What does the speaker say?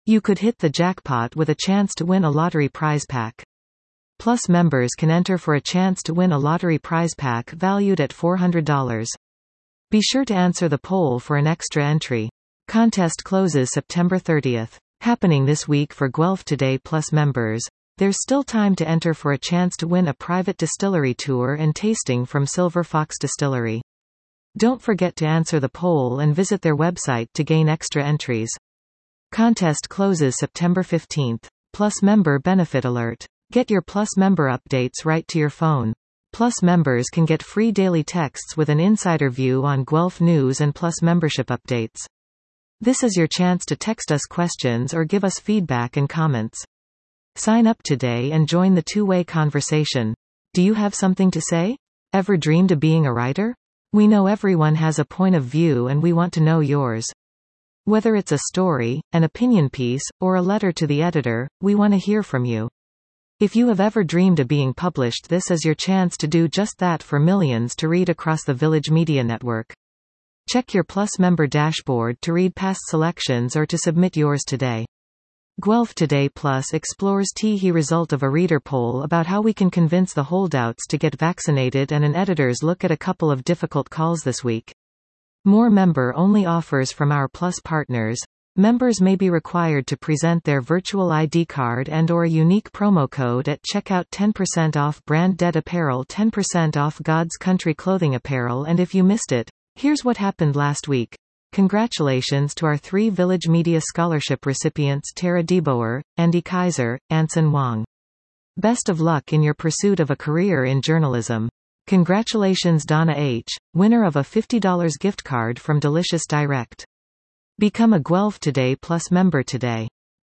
You could hit the jackpot with a chance to win a lottery prize pack. Plus members can enter for a chance to win a lottery prize pack valued at $400. Be sure to answer the poll for an extra entry. Contest closes September 30th. Happening this week for Guelph Today Plus members. There's still time to enter for a chance to win a private distillery tour and tasting from Silver Fox Distillery. Don't forget to answer the poll and visit their website to gain extra entries. Contest closes September 15th. Plus member benefit alert. Get your Plus member updates right to your phone. Plus members can get free daily texts with an insider view on Guelph news and Plus membership updates. This is your chance to text us questions or give us feedback and comments. Sign up today and join the two-way conversation. Do you have something to say? Ever dreamed of being a writer? We know everyone has a point of view and we want to know yours. Whether it's a story, an opinion piece, or a letter to the editor, we want to hear from you. If you have ever dreamed of being published, this is your chance to do just that for millions to read across the Village Media Network. Check your Plus member dashboard to read past selections or to submit yours today. Guelph Today Plus explores the result of a reader poll about how we can convince the holdouts to get vaccinated and an editor's look at a couple of difficult calls this week. More member-only offers from our Plus partners. Members may be required to present their virtual ID card and/or a unique promo code at checkout. 10% off Brand Dead apparel, 10% off God's Country clothing apparel. And if you missed it, here's what happened last week. Congratulations to our 3 Village Media Scholarship recipients, Tara Deboer, Andy Kaiser, Anson Wong. Best of luck in your pursuit of a career in journalism. Congratulations Donna H., winner of a $50 gift card from Delicious Direct. Become a Guelph Today Plus member today.